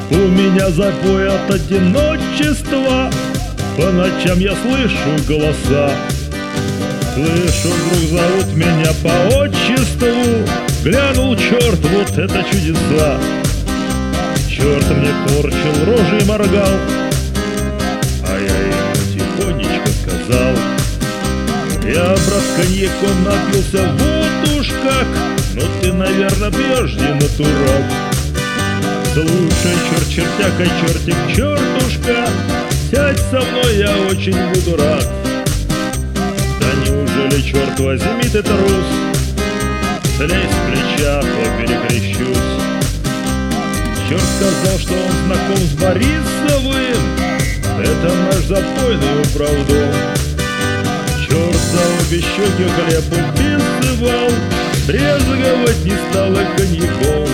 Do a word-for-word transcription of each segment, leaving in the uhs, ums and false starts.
У меня запой от одиночества, по ночам я слышу голоса. Слышу, вдруг зовут меня по отчеству. Глянул черт, вот это чудеса. Черт мне корчил рожи и моргал, а я ему тихонечко сказал: я, брат, коньяком напился, вот уж как. Ну ты, наверное, пьешь, не натурал. Слушай, черт, чертяка, чертик, чертушка, сядь со мной, я очень буду рад. Да неужели, черт возьми, ты трус? Слезь с плеча, поперекрещусь. Черт сказал, что он знаком с Борисовым, это наш запойный управдом. Черт за обе щеки хлеб уписывал, брезговать не стал и коньяком.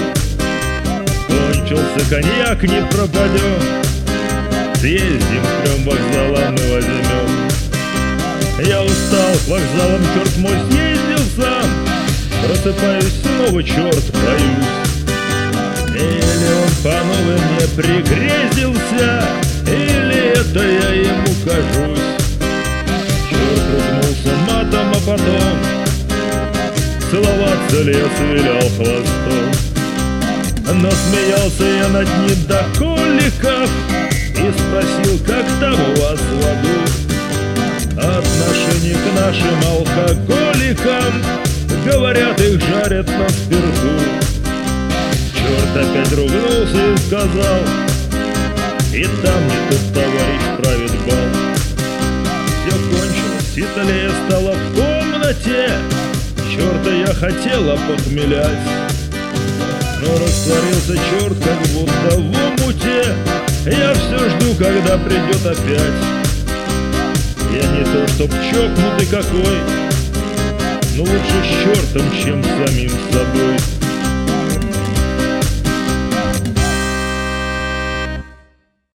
Кончился коньяк, не пропадем, съездим к трем вокзалам и возьмем. Я устал, к вокзалам, черт мой, съездил сам. Просыпаюсь снова, черт, боюсь. Или он по новой мне пригрезился, или это я ему кажусь. Черт ругнулся матом, а потом целоваться лес вилял хвостом. Но смеялся я над ним до коликов и спросил, как там у вас в аду отношение к нашим алкоголикам. Говорят, их жарят на спирту. Черт опять ругнулся и сказал: и там не тот товарищ правит бал. Все кончилось, светлее стало в комнате. Черта я хотела похмелять, но растворился черт, как будто в омуте. Я все жду, когда придет опять. Я не то чтоб чокнутый какой, но лучше с чертом, чем с самим собой.